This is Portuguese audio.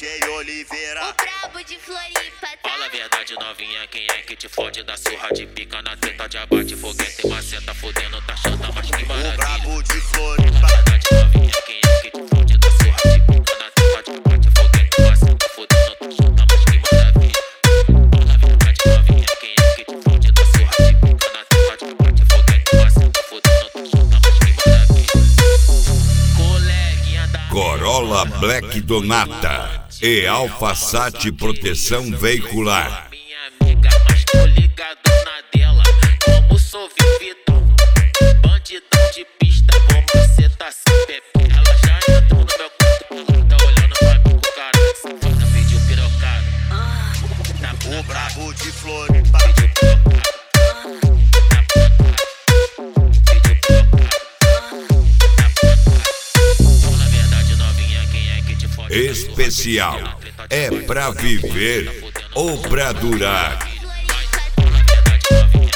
DJ Oliveira. O brabo de Floripa, tá? Fala a verdade, novinha, quem é que te fode? Da surra de pica na teta, de abate, foguete e maceta, fodendo, tá chata, mas que maravilha. O brabo de Floripa. Fala a verdade, novinha, quem é que te fode? Da surra de pica na teta, de abate, foguete e maceta, fodendo, tá chata, mas que maravilha. Fala a verdade, novinha, quem é que te fode? Da surra de pica na teta, de abate, foguete e maceta, fodendo, tá chata, mas que maravilha. Coleguinha da Corolla Black Donata e Alfasate Proteção Veicular. minha amiga, mas tô ligado na dela. Como sou vividão, bandidão de pista, como cê tá sem pepe. Ela já entrou no meu quarto, ela tá olhando pra mim com cara. Safada pediu pirocada. O brabo de Floripa. Pediu pirocada. Na verdade, novinha, quem é que te fode? Especial é pra viver ou pra durar. Floripa, Na verdade, novinha.